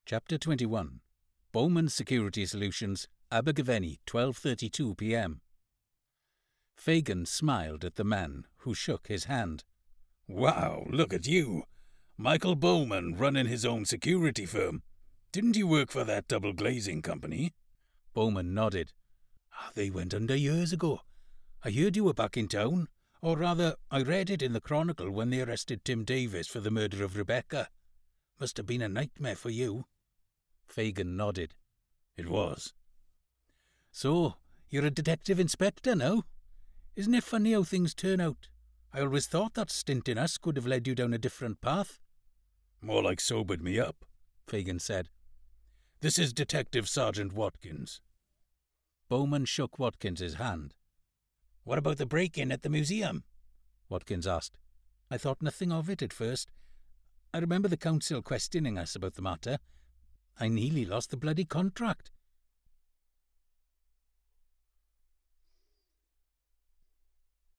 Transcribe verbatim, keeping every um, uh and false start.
Chapter twenty-one. Bowman Security Solutions, Abergavenny, twelve thirty-two p m Fagin smiled at the man, who shook his hand. "Wow, look at you. Michael Bowman running his own security firm. Didn't you work for that double glazing company?" Bowman nodded. "They went under years ago. I heard you were back in town. Or rather, I read it in the Chronicle when they arrested Tim Davis for the murder of Rebecca. Must have been a nightmare for you." Fagin nodded. "It was." "So, you're a detective inspector now? Isn't it funny how things turn out? I always thought that stint in us could have led you down a different path." "More like sobered me up," Fagin said. "This is Detective Sergeant Watkins." Bowman shook Watkins's hand. "What about the break-in at the museum?" Watkins asked. "I thought nothing of it at first. I remember the council questioning us about the matter. I nearly lost the bloody contract.